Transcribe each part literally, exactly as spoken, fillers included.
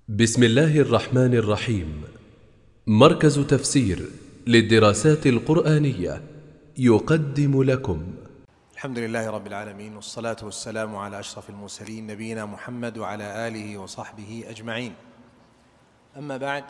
بسم الله الرحمن الرحيم. مركز تفسير للدراسات القرآنية يقدم لكم. الحمد لله رب العالمين، والصلاة والسلام على أشرف المرسلين نبينا محمد وعلى آله وصحبه أجمعين. أما بعد،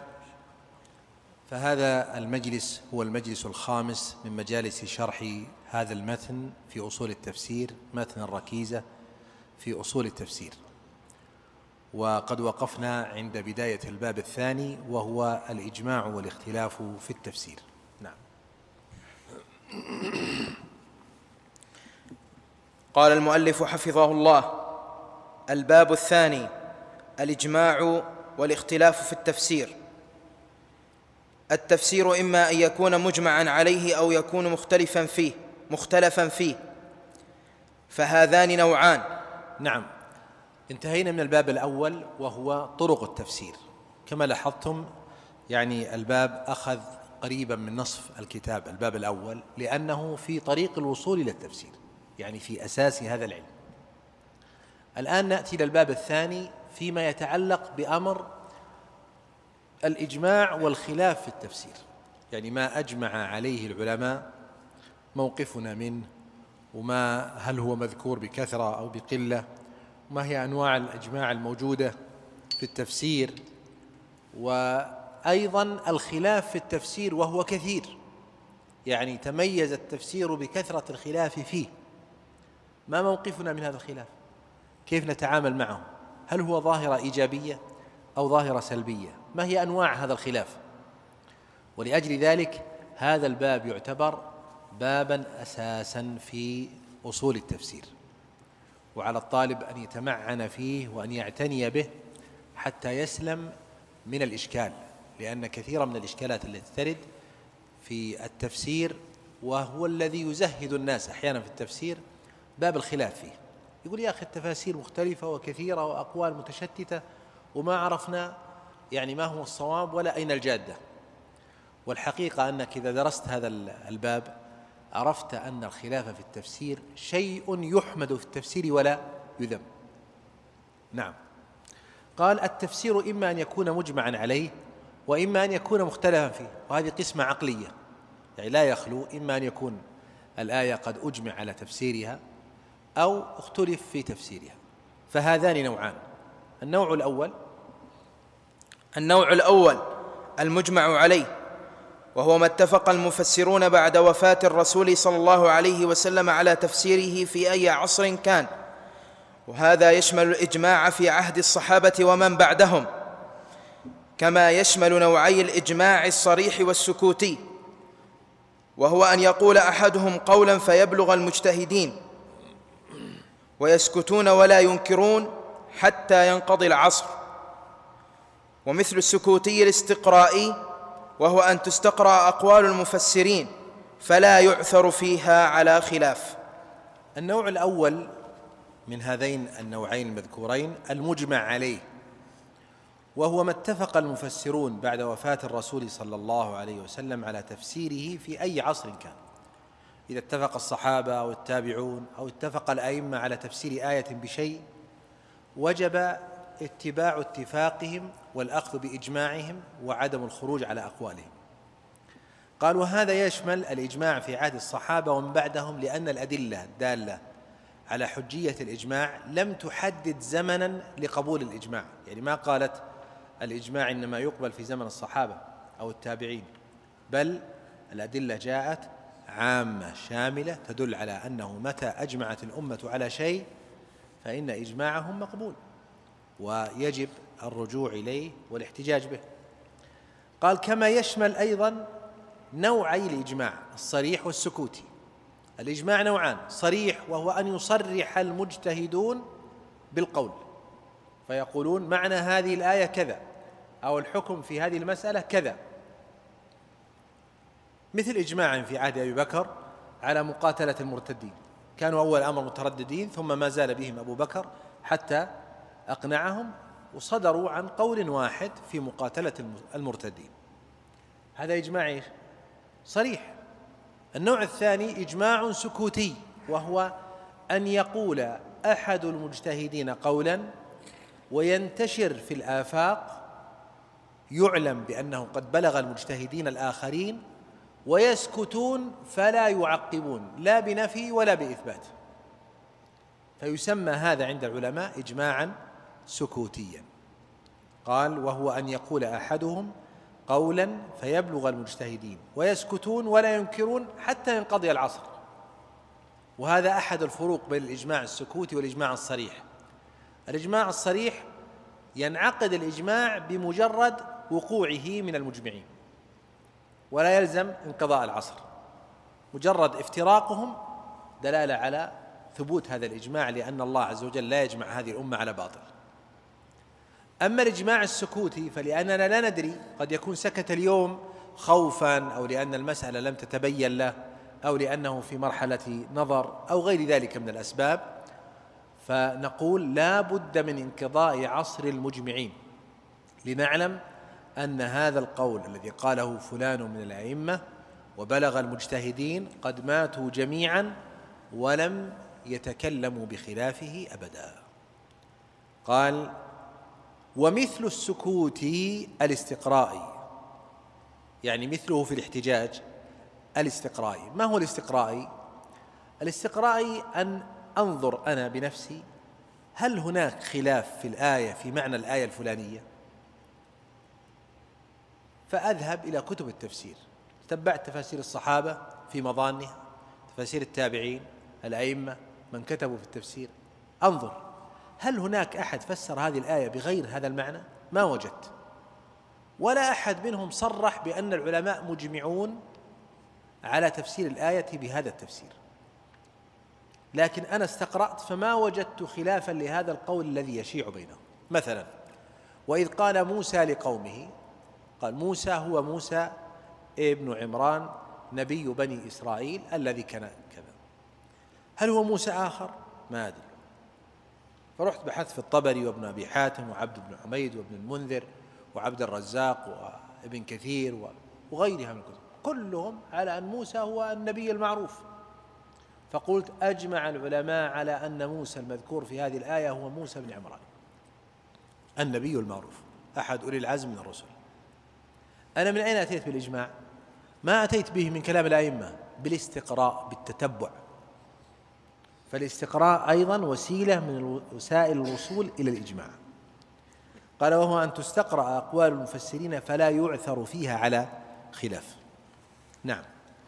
فهذا المجلس هو المجلس الخامس من مجالس شرح هذا المتن في أصول التفسير، متن الركيزة في أصول التفسير، وقد وقفنا عند بداية الباب الثاني وهو الإجماع والاختلاف في التفسير. نعم. قال المؤلف حفظه الله: الباب الثاني: الإجماع والاختلاف في التفسير. التفسير إما أن يكون مجمعا عليه أو يكون مختلفا فيه مختلفا فيه فهذان نوعان. نعم، انتهينا من الباب الأول وهو طرق التفسير. كما لاحظتم يعني الباب أخذ قريبا من نصف الكتاب، الباب الأول، لأنه في طريق الوصول إلى التفسير، يعني في أساس هذا العلم. الآن نأتي إلى الباب الثاني فيما يتعلق بأمر الإجماع والخلاف في التفسير، يعني ما أجمع عليه العلماء، موقفنا منه، وما هل هو مذكور بكثرة أو بقلة، ما هي أنواع الإجماع الموجودة في التفسير، وأيضا الخلاف في التفسير وهو كثير، يعني تميز التفسير بكثرة الخلاف فيه. ما موقفنا من هذا الخلاف؟ كيف نتعامل معه؟ هل هو ظاهرة إيجابية أو ظاهرة سلبية؟ ما هي أنواع هذا الخلاف؟ ولأجل ذلك هذا الباب يعتبر بابا أساسا في أصول التفسير، وعلى الطالب أن يتمعن فيه وأن يعتني به حتى يسلم من الإشكال، لأن كثيرا من الإشكالات التي ترد في التفسير وهو الذي يزهد الناس أحيانا في التفسير باب الخلاف فيه. يقول: يا أخي التفاسير مختلفة وكثيرة وأقوال متشتتة وما عرفنا يعني ما هو الصواب ولا أين الجادة. والحقيقة أنك إذا درست هذا الباب عرفت أن الخلاف في التفسير شيء يحمد في التفسير ولا يذم. نعم. قال: التفسير إما أن يكون مجمعا عليه وإما أن يكون مختلفا فيه، وهذه قسمة عقلية، يعني لا يخلو إما أن يكون الآية قد أجمع على تفسيرها أو اختلف في تفسيرها، فهذان نوعان. النوع الأول النوع الأول المجمع عليه، وهو ما اتفق المفسرون بعد وفاة الرسول صلى الله عليه وسلم على تفسيره في أي عصر كان، وهذا يشمل الإجماع في عهد الصحابة ومن بعدهم، كما يشمل نوعي الإجماع الصريح والسكوتي، وهو أن يقول أحدهم قولا فيبلغ المجتهدين ويسكتون ولا ينكرون حتى ينقضي العصر، ومثل السكوتي الاستقرائي، وهو أن تستقرأ أقوال المفسرين فلا يعثر فيها على خلاف. النوع الأول من هذين النوعين المذكورين المجمع عليه، وهو ما اتفق المفسرون بعد وفاة الرسول صلى الله عليه وسلم على تفسيره في أي عصر كان. إذا اتفق الصحابة أو التابعون أو اتفق الأئمة على تفسير آية بشيء وجب اتباع اتفاقهم والأخذ بإجماعهم وعدم الخروج على أقوالهم. قال: وهذا يشمل الإجماع في عهد الصحابة ومن بعدهم، لأن الأدلة الدالة على حجية الإجماع لم تحدد زمنا لقبول الإجماع، يعني ما قالت الإجماع إنما يقبل في زمن الصحابة أو التابعين، بل الأدلة جاءت عامة شاملة تدل على أنه متى أجمعت الأمة على شيء فإن إجماعهم مقبول ويجب الرجوع إليه والاحتجاج به. قال: كما يشمل أيضا نوعي الإجماع الصريح والسكوتي. الإجماع نوعان: صريح وهو أن يصرح المجتهدون بالقول فيقولون معنى هذه الآية كذا أو الحكم في هذه المسألة كذا، مثل إجماع في عهد أبي بكر على مقاتلة المرتدين، كانوا أول أمر مترددين ثم ما زال بهم أبو بكر حتى أقنعهم وصدروا عن قول واحد في مقاتلة المرتدين. هذا إجماع صريح. النوع الثاني إجماع سكوتي، وهو أن يقول أحد المجتهدين قولا وينتشر في الآفاق يعلم بأنه قد بلغ المجتهدين الآخرين ويسكتون فلا يعقبون لا بنفي ولا بإثبات، فيسمى هذا عند العلماء إجماعا سكوتيا. قال: وهو أن يقول أحدهم قولا فيبلغ المجتهدين ويسكتون ولا ينكرون حتى ينقضي العصر. وهذا أحد الفروق بين الإجماع السكوتي والإجماع الصريح. الإجماع الصريح ينعقد الإجماع بمجرد وقوعه من المجمعين ولا يلزم انقضاء العصر، مجرد افتراقهم دلالة على ثبوت هذا الإجماع، لأن الله عز وجل لا يجمع هذه الأمة على باطل. أما الإجماع السكوتي فلأننا لا ندري، قد يكون سكت اليوم خوفا أو لأن المسألة لم تتبين له أو لأنه في مرحلة نظر أو غير ذلك من الأسباب، فنقول لا بد من انقضاء عصر المجمعين لنعلم أن هذا القول الذي قاله فلان من الأئمة وبلغ المجتهدين قد ماتوا جميعا ولم يتكلموا بخلافه أبدا. قال: ومثل السكوت الاستقرائي، يعني مثله في الاحتجاج الاستقرائي. ما هو الاستقرائي؟ الاستقرائي أن أنظر أنا بنفسي هل هناك خلاف في الآية في معنى الآية الفلانية، فأذهب إلى كتب التفسير، تبعت تفاسير الصحابة في مظانها، تفاسير التابعين، الأئمة من كتبوا في التفسير، أنظر هل هناك أحد فسر هذه الآية بغير هذا المعنى؟ ما وجدت، ولا أحد منهم صرح بأن العلماء مجمعون على تفسير الآية بهذا التفسير، لكن أنا استقرأت فما وجدت خلافا لهذا القول الذي يشيع بينهم. مثلا: وإذ قال موسى لقومه، قال موسى هو موسى ابن عمران نبي بني إسرائيل الذي كان كذا. هل هو موسى آخر؟ ما أدري، فرحت بحثت في الطبري وابن أبي حاتم وعبد بن حميد وابن المنذر وعبد الرزاق وابن كثير وغيرها من الكتب، كلهم على أن موسى هو النبي المعروف. فقلت: أجمع العلماء على أن موسى المذكور في هذه الآية هو موسى بن عمران النبي المعروف أحد أولي العزم من الرسل. أنا من أين أتيت بالإجماع؟ ما أتيت به من كلام الأئمة، بالاستقراء، بالتتبع. فالاستقراء أيضا وسيلة من وسائل الوصول إلى الإجماع. قال: وهو أن تستقرأ أقوال المفسرين فلا يعثر فيها على خلاف. نعم.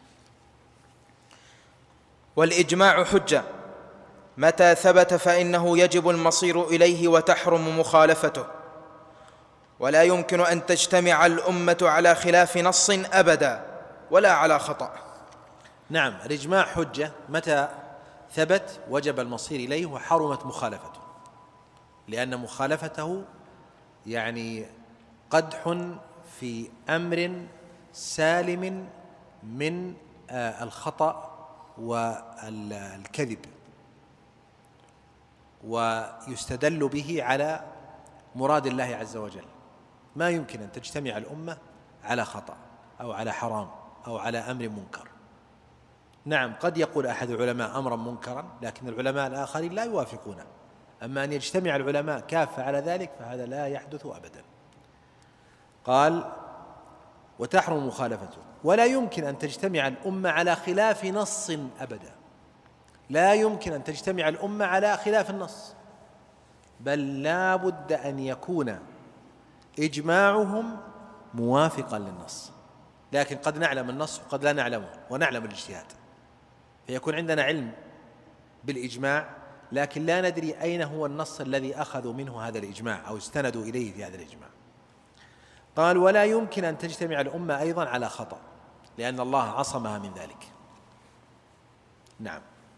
والإجماع حجة متى ثبت فإنه يجب المصير إليه وتحرم مخالفته، ولا يمكن أن تجتمع الأمة على خلاف نص أبدا ولا على خطأ. نعم، الإجماع حجة متى ثبت وجب المصير إليه وحرمت مخالفته، لأن مخالفته يعني قدح في أمر سالم من الخطأ والكذب، ويستدل به على مراد الله عز وجل. ما يمكن أن تجتمع الأمة على خطأ أو على حرام أو على أمر منكر. نعم، قد يقول أحد العلماء أمرا منكرا لكن العلماء الآخرين لا يوافقونه، أما أن يجتمع العلماء كافة على ذلك فهذا لا يحدث أبدا. قال: وتحرم مخالفته، ولا يمكن أن تجتمع الأمة على خلاف نص أبدا. لا يمكن أن تجتمع الأمة على خلاف النص، بل لا بد أن يكون إجماعهم موافقا للنص، لكن قد نعلم النص وقد لا نعلمه ونعلم الاجتهاد، فيكون عندنا علم بالإجماع لكن لا ندري أين هو النص الذي أخذوا منه هذا الإجماع أو استندوا إليه في هذا الإجماع. قال: ولا يمكن أن تجتمع الأمة أيضا على خطأ لأن الله عصمها من ذلك. نعم.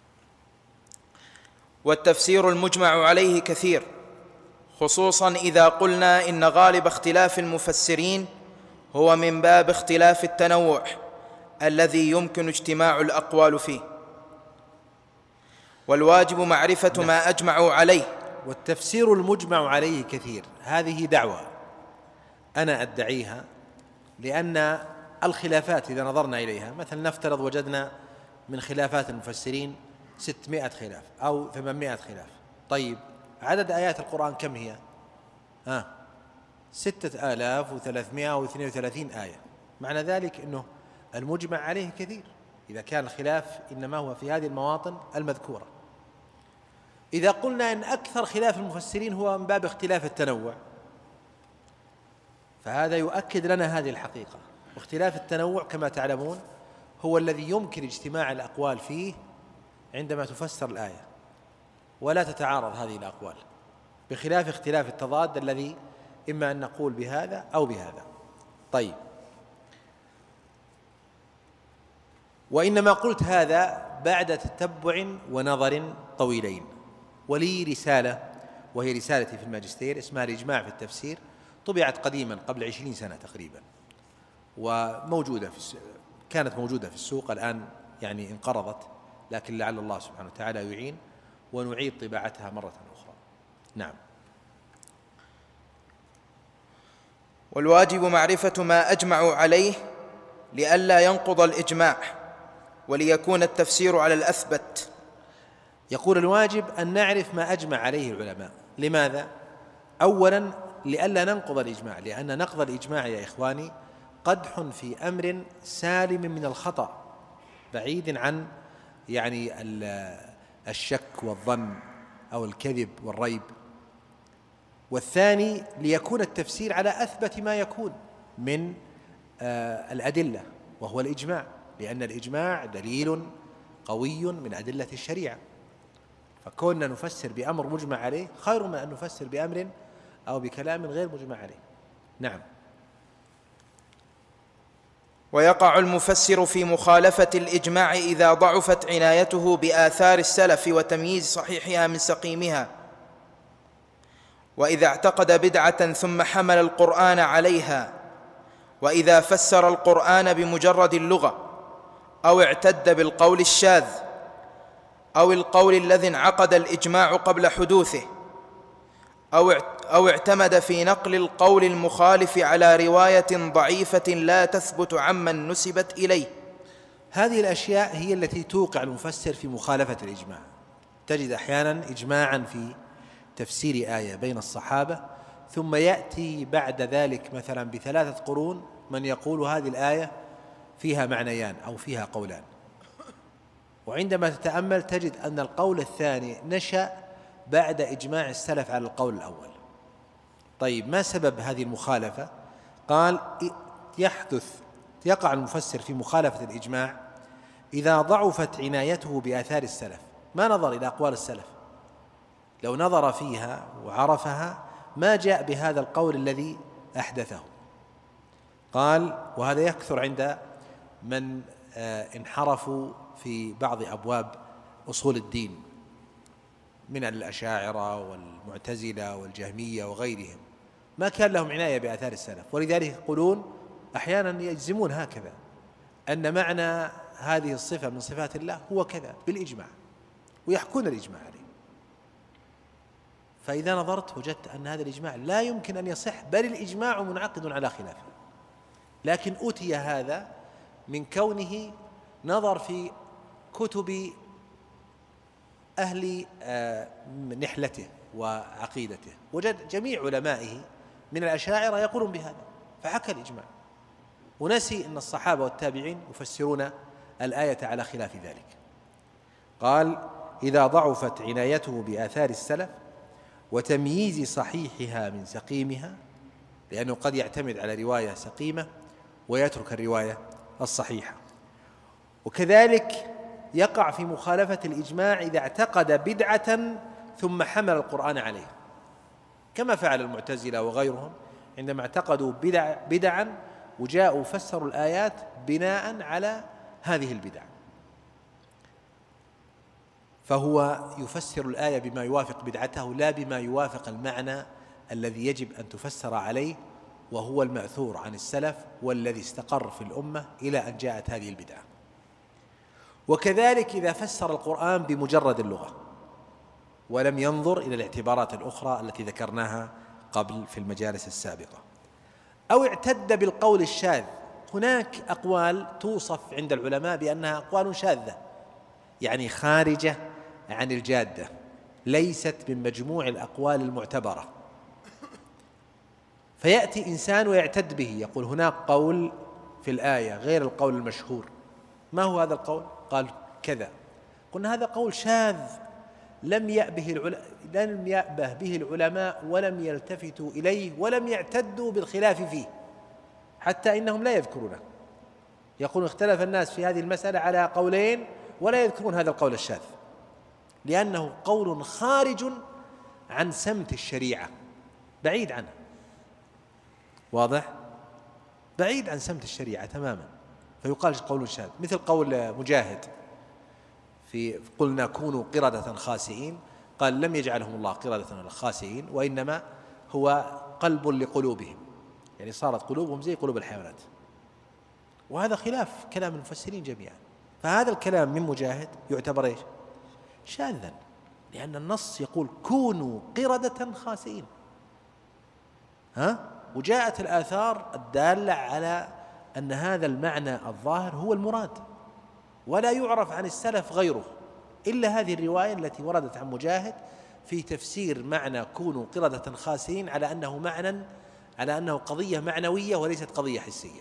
والتفسير المجمع عليه كثير، خصوصا إذا قلنا إن غالب اختلاف المفسرين هو من باب اختلاف التنوع الذي يمكن اجتماع الأقوال فيه، والواجب معرفة نعم. ما أجمعوا عليه. والتفسير المجمع عليه كثير، هذه دعوة أنا أدعيها، لأن الخلافات إذا نظرنا إليها مثلا نفترض وجدنا من خلافات المفسرين ستمائة خلاف أو ثمانمائة خلاف. طيب عدد آيات القرآن كم هي؟ ها ستة آلاف وثلاثمائة واثنين وثلاثين آية. معنى ذلك أنه المجمع عليه كثير إذا كان الخلاف إنما هو في هذه المواطن المذكورة. إذا قلنا أن أكثر خلاف المفسرين هو من باب اختلاف التنوع، فهذا يؤكد لنا هذه الحقيقة. واختلاف التنوع كما تعلمون هو الذي يمكن اجتماع الأقوال فيه عندما تفسر الآية ولا تتعارض هذه الأقوال، بخلاف اختلاف التضاد الذي إما أن نقول بهذا أو بهذا. طيب، وإنما قلت هذا بعد تتبع ونظر طويلين. ولي رسالة وهي رسالتي في الماجستير اسمها الإجماع في التفسير، طبعت قديما قبل عشرين سنة تقريبا، وموجودة في السوق، كانت موجودة في السوق، الآن يعني انقرضت، لكن لعل الله سبحانه وتعالى يعين ونعيد طباعتها مرة أخرى. نعم. والواجب معرفة ما أجمعوا عليه لئلا ينقض الإجماع وليكون التفسير على الأثبت. يقول الواجب أن نعرف ما أجمع عليه العلماء. لماذا؟ أولا لئلا ننقض الإجماع، لأن نقض الإجماع يا إخواني قدح في أمر سالم من الخطأ، بعيد عن يعني الشك والظن أو الكذب والريب. والثاني ليكون التفسير على أثبت ما يكون من آه الأدلة، وهو الإجماع، لأن الإجماع دليل قوي من أدلة الشريعة، فكوننا نفسر بأمر مجمع عليه خير من أن نفسر بأمر أو بكلام غير مجمع عليه. نعم. ويقع المفسر في مخالفة الإجماع إذا ضعفت عنايته بآثار السلف وتمييز صحيحها من سقيمها، وإذا اعتقد بدعة ثم حمل القرآن عليها، وإذا فسر القرآن بمجرد اللغة، أو اعتد بالقول الشاذ، أو القول الذي انعقد الإجماع قبل حدوثه، أو اعتمد في نقل القول المخالف على رواية ضعيفة لا تثبت عمن نسبت إليه. هذه الأشياء هي التي توقع المفسر في مخالفة الإجماع. تجد أحيانا إجماعا في تفسير آية بين الصحابة، ثم يأتي بعد ذلك مثلا بثلاثة قرون من يقول هذه الآية فيها معنيان أو فيها قولان، وعندما تتأمل تجد أن القول الثاني نشأ بعد إجماع السلف على القول الأول. طيب، ما سبب هذه المخالفة؟ قال يحدث يقع المفسر في مخالفة الإجماع إذا ضعفت عنايته بآثار السلف، ما نظر إلى أقوال السلف، لو نظر فيها وعرفها ما جاء بهذا القول الذي أحدثه. قال وهذا يكثر عند من انحرفوا في بعض أبواب أصول الدين من الأشاعرة والمعتزلة والجهمية وغيرهم، ما كان لهم عناية بآثار السلف، ولذلك يقولون أحيانا يجزمون هكذا أن معنى هذه الصفة من صفات الله هو كذا بالإجماع، ويحكون الإجماع عليه. فإذا نظرت وجدت أن هذا الإجماع لا يمكن أن يصح، بل الإجماع منعقد على خلافه، لكن أتي هذا من كونه نظر في كتب أهل نحلته وعقيدته، وجد جميع علمائه من الأشاعرة يقولون بهذا، فحكى الإجماع ونسي أن الصحابة والتابعين يفسرون الآية على خلاف ذلك. قال إذا ضعفت عنايته بآثار السلف وتمييز صحيحها من سقيمها، لأنه قد يعتمد على رواية سقيمة ويترك الرواية الصحيحة. وكذلك يقع في مخالفة الإجماع إذا اعتقد بدعة ثم حمل القرآن عليه، كما فعل المعتزلة وغيرهم عندما اعتقدوا بدع بدعا وجاءوا فسروا الآيات بناء على هذه البدع، فهو يفسر الآية بما يوافق بدعته لا بما يوافق المعنى الذي يجب أن تفسر عليه، وهو المأثور عن السلف والذي استقر في الأمة إلى أن جاءت هذه البدعة. وكذلك إذا فسر القرآن بمجرد اللغة ولم ينظر إلى الاعتبارات الأخرى التي ذكرناها قبل في المجالس السابقة، أو اعتد بالقول الشاذ. هناك أقوال توصف عند العلماء بأنها أقوال شاذة، يعني خارجة عن الجادة، ليست من مجموع الأقوال المعتبرة، فيأتي إنسان ويعتد به، يقول هناك قول في الآية غير القول المشهور. ما هو هذا القول؟ قال كذا. قلنا هذا قول شاذ لم يأبه العلماء لم يأبه به العلماء ولم يلتفتوا إليه ولم يعتدوا بالخلاف فيه، حتى إنهم لا يذكرونه. يقول اختلف الناس في هذه المسألة على قولين ولا يذكرون هذا القول الشاذ، لأنه قول خارج عن سمت الشريعة، بعيد عنه، واضح؟ بعيد عن سمت الشريعة تماما، فيقال قول شاذ. مثل قول مجاهد في قلنا كونوا قردة خاسئين، قال لم يجعلهم الله قردة خاسئين، وإنما هو قلب لقلوبهم، يعني صارت قلوبهم زي قلوب الحيوانات. وهذا خلاف كلام المفسرين جميعا. فهذا الكلام من مجاهد يعتبر ايش؟ شاذا، لأن النص يقول كونوا قردة خاسئين، ها؟ وجاءت الآثار الدالة على أن هذا المعنى الظاهر هو المراد، ولا يعرف عن السلف غيره إلا هذه الرواية التي وردت عن مجاهد في تفسير معنى كونوا قردة خاسئين على أنه معنى على أنه قضية معنوية وليست قضية حسية.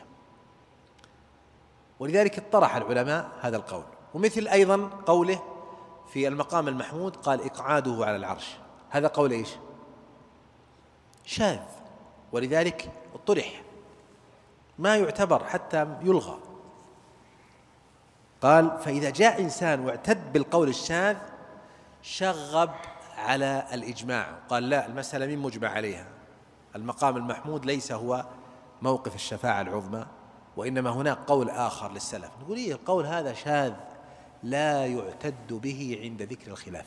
ولذلك اطرح العلماء هذا القول. ومثل أيضا قوله في المقام المحمود قال إقعاده على العرش، هذا قول إيش؟ شاذ، ولذلك اطرح، ما يعتبر حتى يلغى. قال فإذا جاء إنسان واعتد بالقول الشاذ شغب على الإجماع، قال لا، المسألة من مجمع عليها، المقام المحمود ليس هو موقف الشفاعة العظمى، وإنما هناك قول آخر للسلف. نقول إيه القول هذا شاذ لا يعتد به عند ذكر الخلاف.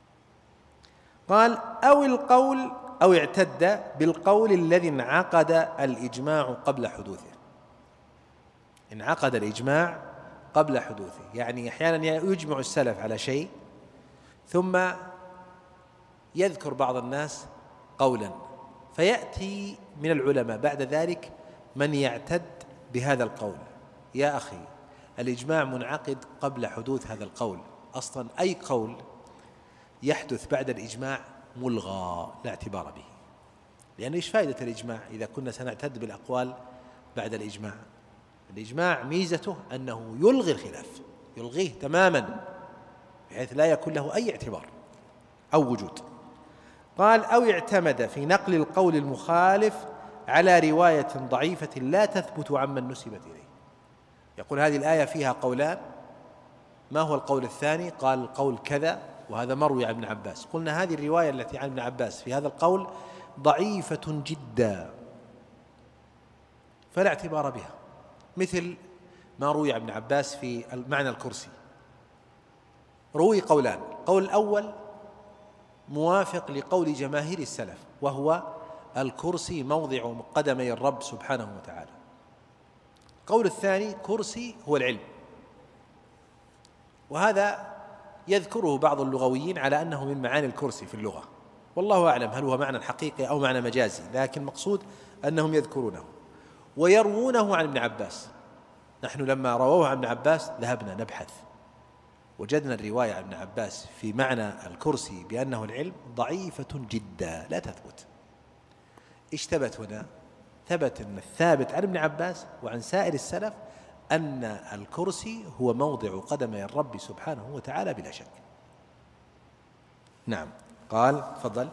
قال أو القول أو اعتد بالقول الذي انعقد الإجماع قبل حدوثه. انعقد الإجماع قبل حدوثه، يعني أحيانا يجمع السلف على شيء ثم يذكر بعض الناس قولا، فيأتي من العلماء بعد ذلك من يعتد بهذا القول. يا أخي الإجماع منعقد قبل حدوث هذا القول، أصلا أي قول يحدث بعد الإجماع ملغى لا اعتبار به، لأن إيش فائدة الإجماع إذا كنا سنعتد بالأقوال بعد الإجماع؟ الإجماع ميزته أنه يلغي الخلاف، يلغيه تماما بحيث لا يكون له أي اعتبار أو وجود. قال أو اعتمد في نقل القول المخالف على رواية ضعيفة لا تثبت عمن نسبت إليه. يقول هذه الآية فيها قولان، ما هو القول الثاني؟ قال القول كذا وهذا مروي عن ابن عباس. قلنا هذه الرواية التي عن ابن عباس في هذا القول ضعيفة جدا فلا اعتبار بها، مثل ما روي عن ابن عباس في معنى الكرسي. روي قولان، القول الأول موافق لقول جماهير السلف، وهو الكرسي موضع قدمي الرب سبحانه وتعالى. القول الثاني كرسي هو العلم، وهذا يذكره بعض اللغويين على أنه من معاني الكرسي في اللغة، والله أعلم هل هو معنى حقيقي أو معنى مجازي، لكن مقصود أنهم يذكرونه ويروونه عن ابن عباس. نحن لما رووه عن ابن عباس ذهبنا نبحث، وجدنا الرواية عن ابن عباس في معنى الكرسي بأنه العلم ضعيفة جدا لا تثبت. إيش ثبت هنا؟ ثبت أن الثابت عن ابن عباس وعن سائر السلف أن الكرسي هو موضع قدمي الرب سبحانه وتعالى بلا شك. نعم. قال فضل.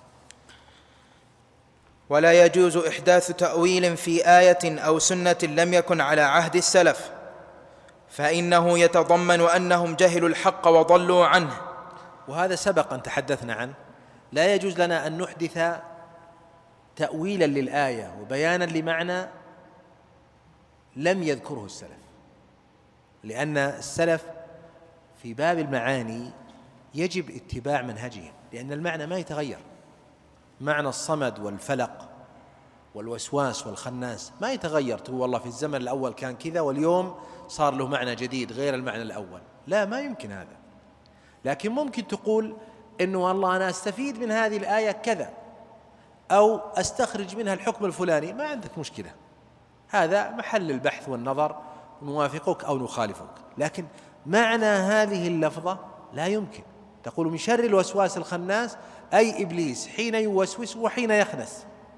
ولا يجوز إحداث تأويل في آية أو سنة لم يكن على عهد السلف، فإنه يتضمن أنهم جهلوا الحق وضلوا عنه. وهذا سبق أن تحدثنا عنه. لا يجوز لنا أن نحدث تأويلا للآية وبيانا لمعنى لم يذكره السلف، لأن السلف في باب المعاني يجب اتباع منهجهم، لأن المعنى ما يتغير. معنى الصمد والفلق والوسواس والخناس ما يتغير، تقول والله في الزمن الأول كان كذا واليوم صار له معنى جديد غير المعنى الأول، لا، ما يمكن هذا. لكن ممكن تقول إنه والله أنا أستفيد من هذه الآية كذا، أو أستخرج منها الحكم الفلاني، ما عندك مشكلة، هذا محل البحث والنظر، نوافقك أو نخالفك. لكن معنى هذه اللفظة لا يمكن. تقول من شر الوسواس الخناس أي إبليس حين يوسوس وحين يخنس،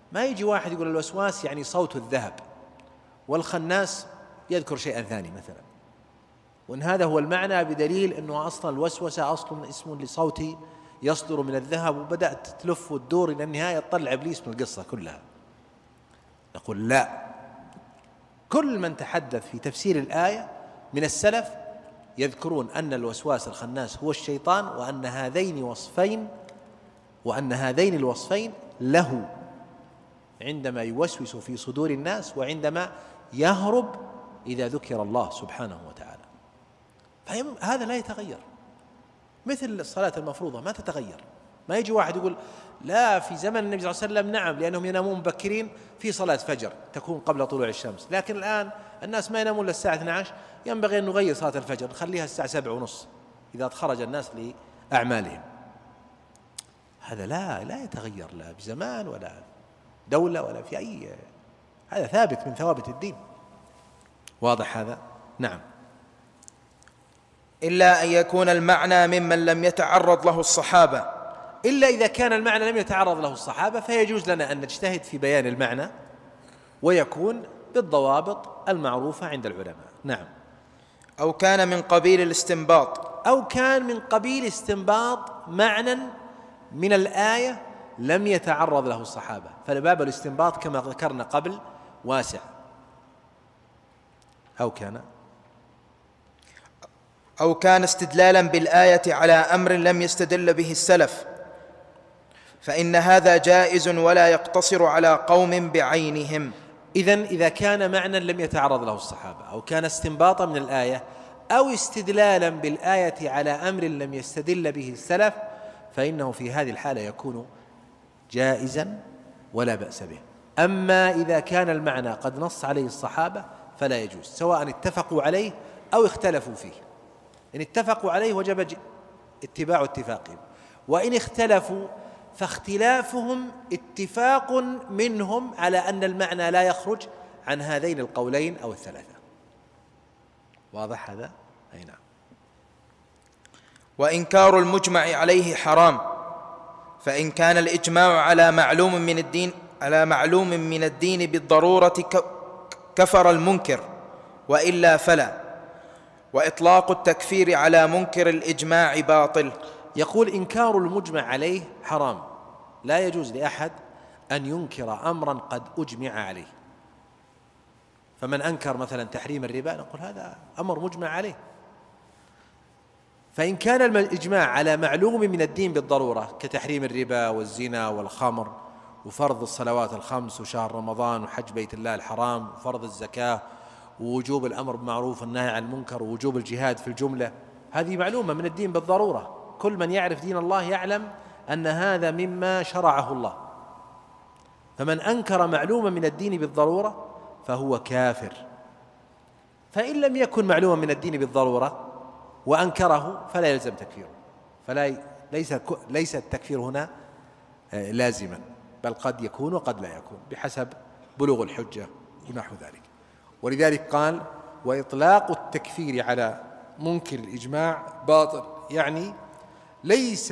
ما يجي واحد يقول الوسواس يعني صوت الذهب، والخناس يذكر شيئا ثاني مثلا، وإن هذا هو المعنى بدليل أنه أصلا الوسوسة أصلا اسم لصوت يصدر من الذهب، وبدأت تلف وتدور إلى النهاية تطلع إبليس من القصة كلها. نقول لا، كل من تحدث في تفسير الآية من السلف يذكرون أن الوسواس الخناس هو الشيطان، وأن هذين وصفين وأن هذين الوصفين له عندما يوسوس في صدور الناس، وعندما يهرب إذا ذكر الله سبحانه وتعالى. فهذا لا يتغير، مثل الصلاة المفروضة ما تتغير. ما يجي واحد يقول لا في زمن النبي صلى الله عليه وسلم نعم لأنهم ينامون مبكرين في صلاة فجر تكون قبل طلوع الشمس، لكن الآن الناس ما ينامون للساعة اثنتي عشرة، ينبغي أن نغير صلاة الفجر نخليها الساعة سبعة ونص إذا خرج الناس لأعمالهم. هذا لا لا يتغير لا بزمان ولا دولة ولا في أي، هذا ثابت من ثوابت الدين. واضح هذا؟ نعم. إلا أن يكون المعنى ممن لم يتعرض له الصحابة، إلا إذا كان المعنى لم يتعرض له الصحابة فيجوز لنا أن نجتهد في بيان المعنى ويكون بالضوابط المعروفة عند العلماء. نعم. أو كان من قبيل الاستنباط، أو كان من قبيل استنباط معنى من الآية لم يتعرض له الصحابة، فباب الاستنباط كما ذكرنا قبل واسع. أو كان أو كان استدلالا بالآية على أمر لم يستدل به السلف، فإن هذا جائز ولا يقتصر على قوم بعينهم. إذن إذا كان معنى لم يتعرض له الصحابة، أو كان استنباطا من الآية، أو استدلالا بالآية على أمر لم يستدل به السلف، فإنه في هذه الحالة يكون جائزا ولا بأس به. أما إذا كان المعنى قد نص عليه الصحابة فلا يجوز، سواء اتفقوا عليه أو اختلفوا فيه. إن اتفقوا عليه وجب اتباع اتفاقهم، وإن اختلفوا فاختلافهم اتفاق منهم على أن المعنى لا يخرج عن هذين القولين أو الثلاثة. واضح هذا؟ أي نعم. وإنكار المجمع عليه حرام، فإن كان الإجماع على معلوم من الدين على معلوم من الدين بالضرورة كفر المنكر، وإلا فلا. وإطلاق التكفير على منكر الإجماع باطل. يقول إنكار المجمع عليه حرام، لا يجوز لأحد أن ينكر أمرا قد أجمع عليه. فمن أنكر مثلا تحريم الربا نقول هذا أمر مجمع عليه. فإن كان الإجماع على معلوم من الدين بالضرورة كتحريم الربا والزنا والخمر وفرض الصلوات الخمس وشهر رمضان وحج بيت الله الحرام وفرض الزكاة ووجوب الأمر بالمعروف والنهي عن المنكر ووجوب الجهاد في الجملة، هذه معلومة من الدين بالضرورة. كل من يعرف دين الله يعلم أن هذا مما شرعه الله. فمن أنكر معلومة من الدين بالضرورة فهو كافر. فإن لم يكن معلومة من الدين بالضرورة وأنكره فلا يلزم تكفيره، فلا ليس ليس التكفير هنا لازما، بل قد يكون وقد لا يكون بحسب بلوغ الحجة ونحو ذلك. ولذلك قال وإطلاق التكفير على منكر الإجماع باطل، يعني ليس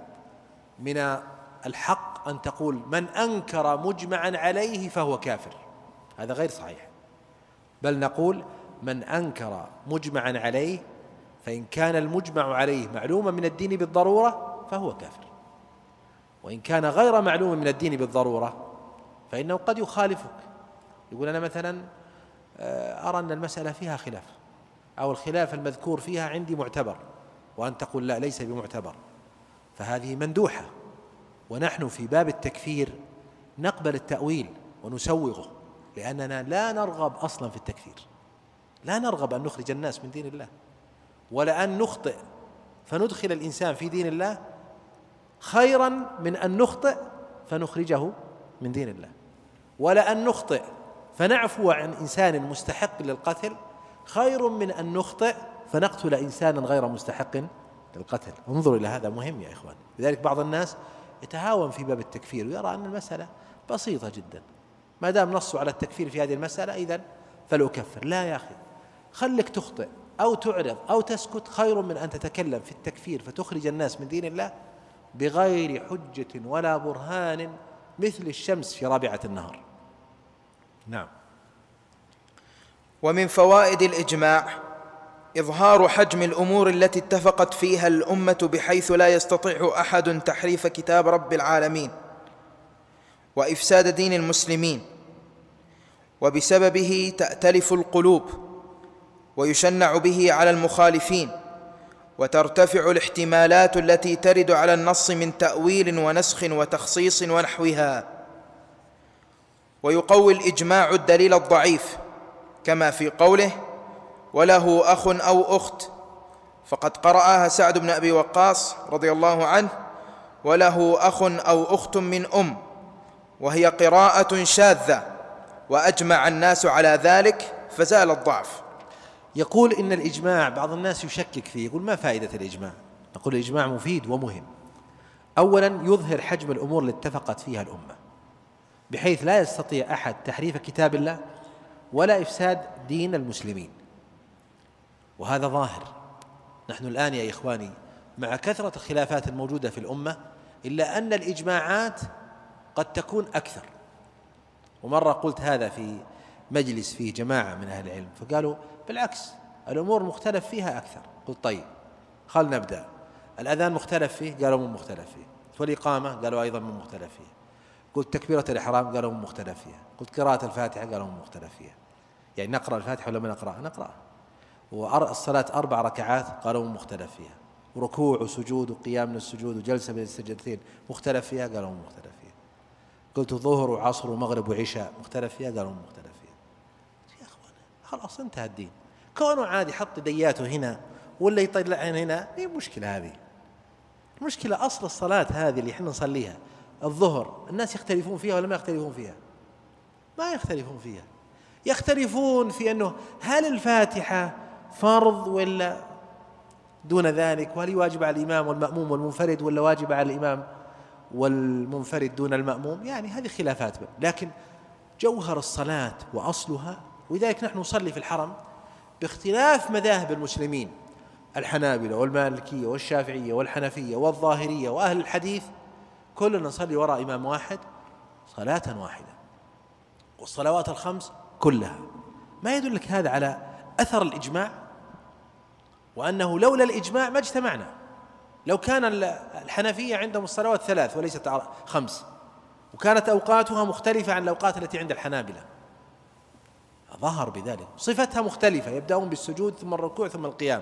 من الحق أن تقول من أنكر مجمعا عليه فهو كافر، هذا غير صحيح. بل نقول من أنكر مجمعا عليه، فإن كان المجمع عليه معلوما من الدين بالضرورة فهو كافر، وإن كان غير معلوم من الدين بالضرورة فإنه قد يخالفك. يقول أنا مثلا أرى أن المسألة فيها خلاف، أو الخلاف المذكور فيها عندي معتبر، وأن تقول لا ليس بمعتبر، فهذه مندوحة. ونحن في باب التكفير نقبل التأويل ونسوغه، لأننا لا نرغب أصلا في التكفير، لا نرغب أن نخرج الناس من دين الله، ولا أن نخطئ فندخل الإنسان في دين الله خيرا من أن نخطئ فنخرجه من دين الله، ولا أن نخطئ فنعفو عن إنسان مستحق للقتل خير من أن نخطئ فنقتل إنسانا غير مستحق للقتل. انظروا إلى هذا مهم يا إخوان. لذلك بعض الناس يتهاون في باب التكفير ويرى أن المسألة بسيطة جدا، ما دام نصوا على التكفير في هذه المسألة إذن فلأكفر. لا يا أخي، خلك تخطئ أو تعرض أو تسكت خير من أن تتكلم في التكفير فتخرج الناس من دين الله بغير حجة ولا برهان مثل الشمس في رابعة النهار. نعم. ومن فوائد الإجماع إظهار حجم الأمور التي اتفقت فيها الأمة بحيث لا يستطيع أحد تحريف كتاب رب العالمين وإفساد دين المسلمين، وبسببه تأتلف القلوب ويشنع به على المخالفين، وترتفع الاحتمالات التي ترد على النص من تأويل ونسخ وتخصيص ونحوها. ويقوي الإجماع الدليل الضعيف كما في قوله وله أخ أو أخت، فقد قرأها سعد بن أبي وقاص رضي الله عنه وله أخ أو أخت من أم، وهي قراءة شاذة وأجمع الناس على ذلك فزال الضعف. يقول إن الإجماع بعض الناس يشكك فيه، يقول ما فائدة الإجماع؟ نقول الإجماع مفيد ومهم. أولا يظهر حجم الأمور اللي اتفقت فيها الأمة بحيث لا يستطيع أحد تحريف كتاب الله ولا إفساد دين المسلمين، وهذا ظاهر. نحن الآن يا إخواني مع كثرة الخلافات الموجودة في الأمة إلا أن الإجماعات قد تكون أكثر. ومرة قلت هذا في مجلس فيه جماعة من أهل العلم فقالوا بالعكس الأمور مختلف فيها أكثر. قلت طيب خل نبدأ. الأذان مختلف فيه؟ قالوا مو مختلف فيه. والإقامة؟ قالوا أيضا مو مختلف فيه. قلت تكبيرة الإحرام؟ قالوا مو مختلف فيها. قلت قراءة الفاتحة؟ قالوا مو مختلف فيها. يعني نقرأ الفاتحة ولا ما نقرأها؟ نقرأها. والصلاة أربع ركعات؟ قالوا مو مختلف فيها. وركوع وسجود وقيام من السجود وجلسة بين السجدتين مختلف فيها؟ قالوا مو مختلف فيها. قلت ظهر وعصر ومغرب وعشاء مختلف فيها؟ قالوا مو مختلف فيها. يا أخوانا خلاص انتهى الدين. كونه عادي حط دياته هنا ولا يطلع هنا، ايه المشكلة هذه؟ المشكلة أصل الصلاة هذه اللي احنا نصليها الظهر الناس يختلفون فيها ولا ما يختلفون فيها؟ ما يختلفون فيها. يختلفون في أنه هل الفاتحة فرض ولا دون ذلك، وهل يواجب على الإمام والمأموم والمنفرد ولا واجب على الإمام والمنفرد دون المأموم. يعني هذه خلافات، لكن جوهر الصلاة وأصلها. ولذلك نحن نصلي في الحرم باختلاف مذاهب المسلمين، الحنابلة والمالكية والشافعية والحنفية والظاهرية وأهل الحديث، كلنا نصلي وراء إمام واحد صلاة واحدة، والصلوات الخمس كلها. ما يدلك هذا على أثر الإجماع؟ وأنه لولا الإجماع ما اجتمعنا. لو كان الحنفية عندهم الصلوات ثلاث وليست خمس، وكانت أوقاتها مختلفة عن الأوقات التي عند الحنابلة، ظهر بذلك صفتها مختلفة، يبدأون بالسجود ثم الركوع ثم القيام.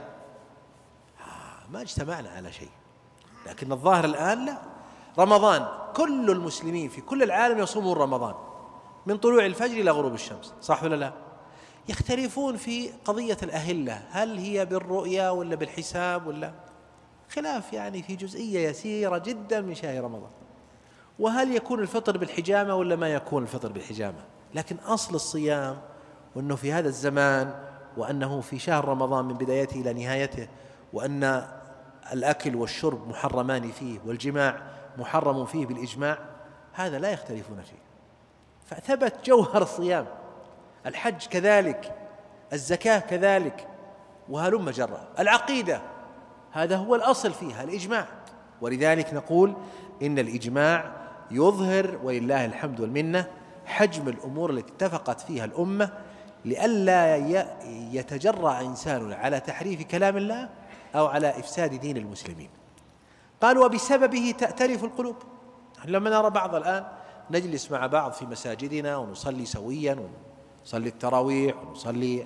ما اجتمعنا على شيء. لكن الظاهر الآن لا. رمضان كل المسلمين في كل العالم يصومون رمضان من طلوع الفجر إلى غروب الشمس، صح ولا لا؟ يختلفون في قضية الأهلة، هل هي بالرؤية ولا بالحساب ولا خلاف، يعني في جزئية يسيرة جدا من شهر رمضان. وهل يكون الفطر بالحجامة ولا ما يكون الفطر بالحجامة؟ لكن أصل الصيام وأنه في هذا الزمان، وأنه في شهر رمضان من بدايته إلى نهايته، وأن الأكل والشرب محرمان فيه والجماع محرم فيه بالإجماع، هذا لا يختلفون فيه. فثبت جوهر الصيام. الحج كذلك، الزكاة كذلك، وهلم جرا. العقيدة هذا هو الأصل فيها الإجماع. ولذلك نقول إن الإجماع يظهر ولله الحمد والمنة حجم الأمور التي اتفقت فيها الأمة، لئلا يتجرأ إنسان على تحريف كلام الله أو على إفساد دين المسلمين. قال وبسببه تأتلف القلوب. لما نرى بعض الآن نجلس مع بعض في مساجدنا ونصلي سويا، ونصلي التراويح ونصلي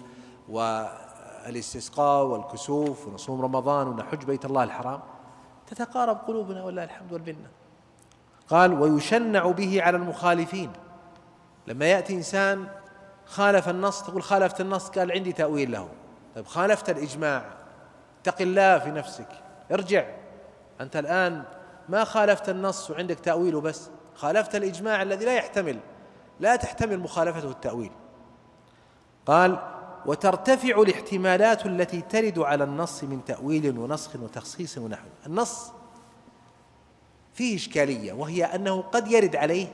والاستسقاء والكسوف ونصوم رمضان ونحج بيت الله الحرام، تتقارب قلوبنا والله الحمد والمنة. قال ويشنع به على المخالفين. لما يأتي إنسان خالف النص تقول خالفت النص، قال عندي تأويل له. طيب خالفت الإجماع، اتق الله في نفسك، ارجع. أنت الآن ما خالفت النص وعندك تأويله، بس خالفت الإجماع الذي لا يحتمل لا تحتمل مخالفته التأويل. قال وترتفع الاحتمالات التي ترد على النص من تأويل ونسخ وتخصيص ونحو. النص فيه إشكالية، وهي أنه قد يرد عليه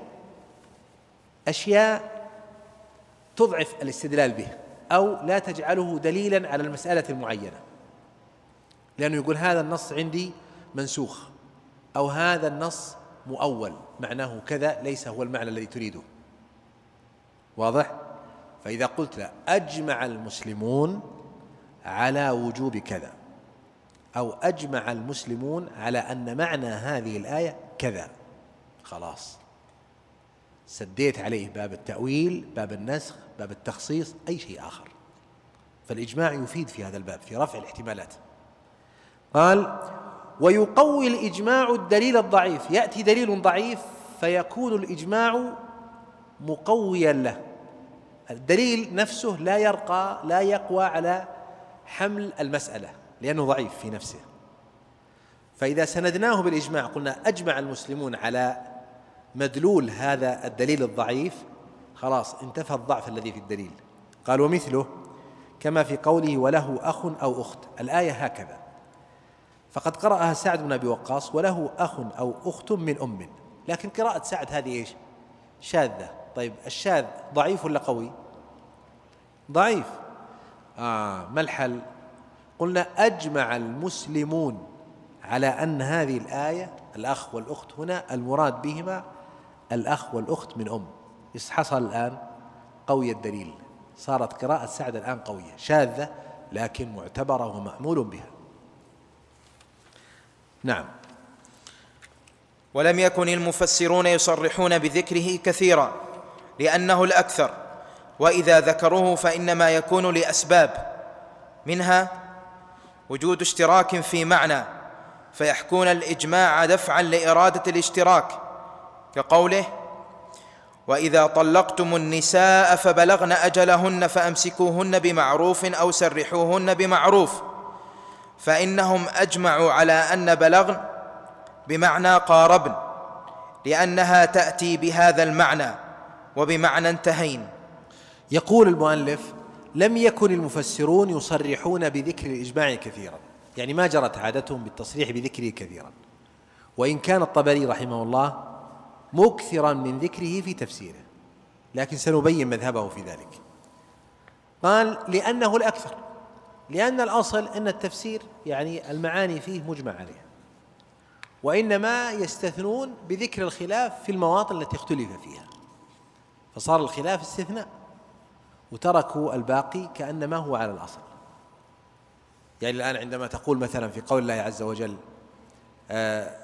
أشياء تضعف الاستدلال به أو لا تجعله دليلا على المسألة المعينة، لأنه يقول هذا النص عندي منسوخ، أو هذا النص مؤول معناه كذا ليس هو المعنى الذي تريده. واضح؟ فإذا قلت لا أجمع المسلمون على وجوب كذا، أو أجمع المسلمون على أن معنى هذه الآية كذا، خلاص سديت عليه باب التأويل، باب النسخ، باب التخصيص، أي شيء آخر. فالإجماع يفيد في هذا الباب في رفع الاحتمالات. قال ويقوي الإجماع الدليل الضعيف، يأتي دليل ضعيف فيكون الإجماع مقويا له. الدليل نفسه لا يرقى لا يقوى على حمل المسألة لأنه ضعيف في نفسه، فإذا سندناه بالإجماع قلنا أجمع المسلمون على مدلول هذا الدليل الضعيف، خلاص انتفى الضعف الذي في الدليل. قال ومثله كما في قوله وله أخ أو أخت، الآية هكذا، فقد قرأها سعد بن أبي وقاص وله أخ أو أخت من أم، لكن قراءة سعد هذه إيش؟ شاذة. طيب الشاذ ضعيف ولا قوي؟ ضعيف. آه ما الحل؟ قلنا أجمع المسلمون على أن هذه الآية الأخ والأخت هنا المراد بهما الأخ والأخت من أم. حصل الآن قوي الدليل، صارت قراءة سعد الآن قوية، شاذة لكن معتبرة ومأمول بها. نعم. ولم يكن المفسرون يصرحون بذكره كثيرا لأنه الأكثر، وإذا ذكروه فإنما يكون لأسباب، منها وجود اشتراك في معنى فيحكون الإجماع دفعا لإرادة الاشتراك، كقوله وإذا طلقتم النساء فبلغن أجلهن فأمسكوهن بمعروف أو سرحوهن بمعروف، فإنهم أجمعوا على أن بلغن بمعنى قاربن، لأنها تأتي بهذا المعنى وبمعنى انتهين. يقول المؤلف لم يكن المفسرون يصرحون بذكر الإجماع كثيرا، يعني ما جرت عادتهم بالتصريح بذكره كثيرا، وإن كان الطبري رحمه الله مكثرا من ذكره في تفسيره، لكن سنبين مذهبه في ذلك. قال لأنه الأكثر، لأن الأصل أن التفسير يعني المعاني فيه مجمع عليها، وإنما يستثنون بذكر الخلاف في المواطن التي اختلف فيها، فصار الخلاف استثناء وتركوا الباقي كأنما هو على الأصل. يعني الآن عندما تقول مثلا في قول الله عز وجل آه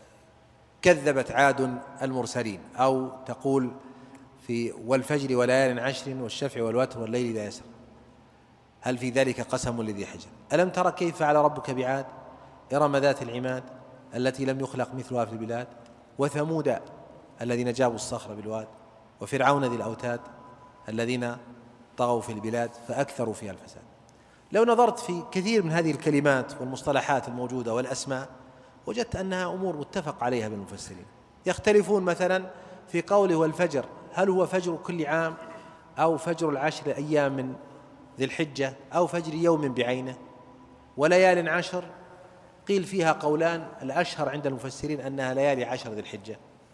كذبت عاد المرسلين، أو تقول في والفجر وليال عشر والشفع والوتر والليل إذا يسر، هل في ذلك قسم لذي حجر؟ ألم تر كيف فعل ربك بعاد إرم ذات العماد التي لم يخلق مثلها في البلاد وثمود الذين جابوا الصخر بالواد وفرعون ذي الأوتاد الذين طغوا في البلاد فأكثروا فيها الفساد. لو نظرت في كثير من هذه الكلمات والمصطلحات الموجودة والأسماء وجدت أنها أمور متفق عليها بالمفسرين. يختلفون مثلا في قوله والفجر، هل هو فجر كل عام أو فجر العشر أيام من ذي الحجة أو فجر يوم بعينه؟ وليال عشر قيل فيها قولان، الأشهر عند المفسرين أنها ليالي عشر ذي الحجة،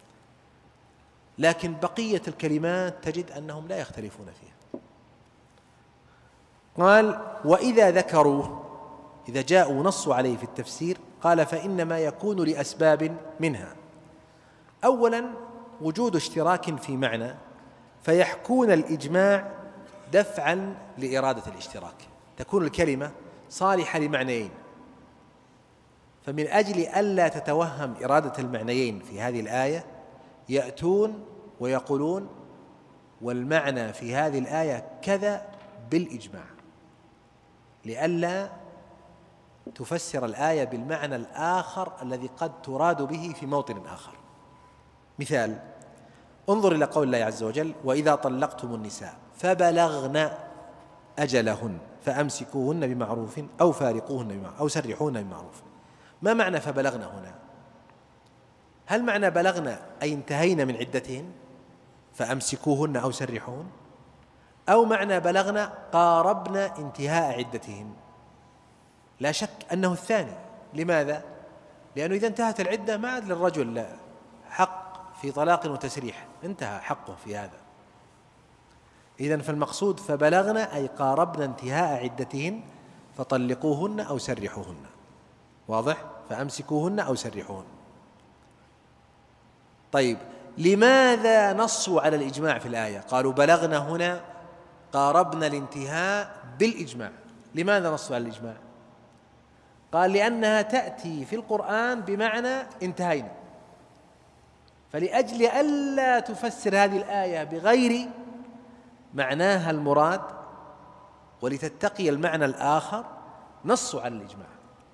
لكن بقية الكلمات تجد أنهم لا يختلفون فيها. قال وإذا ذكروه، إذا جاءوا نصوا عليه في التفسير، قال فإنما يكون لأسباب، منها أولا وجود اشتراك في معنى فيحكون الإجماع دفعا لإرادة الاشتراك، تكون الكلمة صالحة لمعنيين، فمن أجل ألا تتوهم إرادة المعنيين في هذه الآية يأتون ويقولون والمعنى في هذه الآية كذا بالإجماع، لئلا تفسر الآية بالمعنى الآخر الذي قد تراد به في موطن آخر. مثال، انظر إلى قول الله عز وجل وإذا طلقتم النساء فبلغن أجلهن فأمسكوهن بمعروف أو فارقوهن بمعروف أو سرحوهن بمعروف. ما معنى فبلغن هنا؟ هل معنى بلغن أي انتهينا من عدتهن فأمسكوهن أو سرحوهن، أو معنى بلغن قاربن انتهاء عدتهن؟ لا شك أنه الثاني. لماذا؟ لأنه إذا انتهت العدة ما عاد للرجل حق في طلاق وتسريح، انتهى حقه في هذا. إذن فالمقصود فبلغن أي قاربن انتهاء عدتهن فطلقوهن أو سرحوهن. واضح؟ فأمسكوهن أو سرحوهن. طيب لماذا نصوا على الإجماع في الآية؟ قالوا بلغنا هنا قاربنا الانتهاء بالإجماع. لماذا نصوا على الإجماع؟ قال لأنها تأتي في القرآن بمعنى انتهينا، فلأجل ألا تفسر هذه الآية بغير معناها المراد ولتتقي المعنى الآخر نصوا على الإجماع.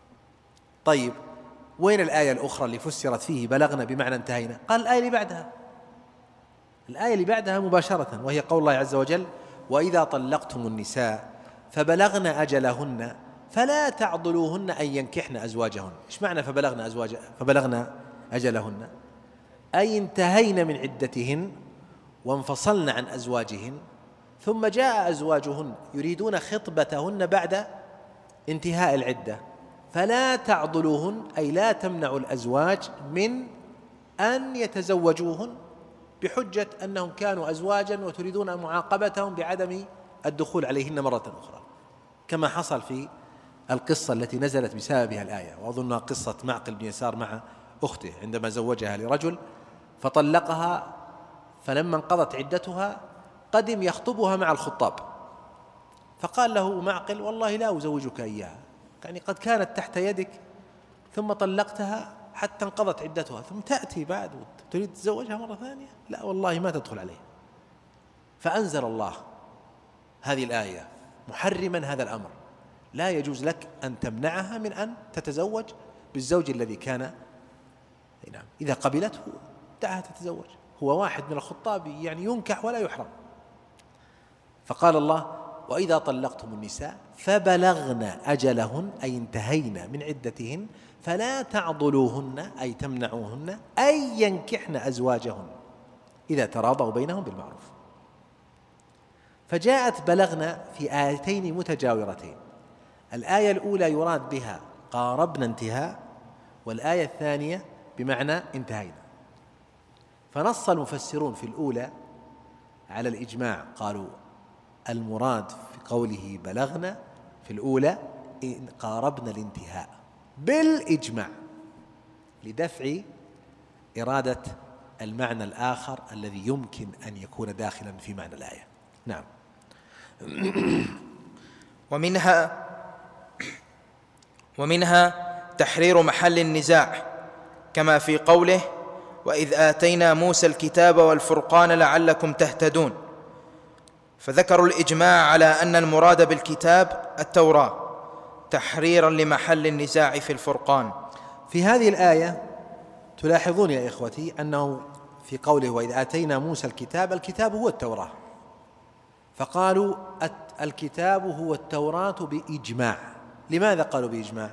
طيب وين الآية الأخرى اللي فسرت فيه بلغنا بمعنى انتهينا؟ قال الآية اللي بعدها، الآية اللي بعدها مباشرة، وهي قول الله عز وجل وإذا طلقتم النساء فبلغن أجلهن فلا تعضلوهن أن ينكحن أزواجهن. إيش معنى فبلغن أزواج فبلغن أجلهن؟ أي انتهين من عدتهن وانفصلن عن أزواجهن، ثم جاء أزواجهن يريدون خطبتهن بعد انتهاء العدة، فلا تعضلوهن أي لا تمنعوا الأزواج من أن يتزوجوهن بحجة أنهم كانوا أزواجا وتريدون معاقبتهم بعدم الدخول عليهن مرة أخرى، كما حصل في القصة التي نزلت بسببها الآية، وأظنها قصة معقل بن يسار مع أخته عندما زوجها لرجل فطلقها، فلما انقضت عدتها قدم يخطبها مع الخطاب، فقال له معقل والله لا أزوجك إياها، يعني قد كانت تحت يدك ثم طلقتها حتى انقضت عدتها ثم تأتي بعد وتريد تتزوجها مرة ثانية، لا والله ما تدخل عليه. فأنزل الله هذه الآية محرما هذا الأمر، لا يجوز لك أن تمنعها من أن تتزوج بالزوج الذي كان، نعم إذا قبلته دعها تتزوج، هو واحد من الخطاب يعني ينكح ولا يحرم. فقال الله وإذا طلقتم النساء فبلغن أجلهن أي انتهين من عدتهن فلا تعضلوهن أي تمنعوهن أي ينكحن أزواجهن إذا تراضوا بينهم بالمعروف. فجاءت بلغنا في آيتين متجاورتين، الآية الأولى يراد بها قاربنا انتهاء، والآية الثانية بمعنى انتهينا. فنص المفسرون في الأولى على الإجماع، قالوا المراد في قوله بلغنا في الأولى إن قاربنا الانتهاء بالإجماع لدفع إرادة المعنى الآخر الذي يمكن أن يكون داخلا في معنى الآية. نعم. ومنها ومنها تحرير محل النزاع كما في قوله وإذ آتينا موسى الكتاب والفرقان لعلكم تهتدون، فذكروا الإجماع على أن المراد بالكتاب التوراة تحريرا لمحل النزاع في الفرقان. في هذه الآية تلاحظون يا إخوتي أنه في قوله وإذ آتينا موسى الكتاب، الكتاب هو التوراة، فقالوا الكتاب هو التوراة بإجماع. لماذا قالوا بإجماع؟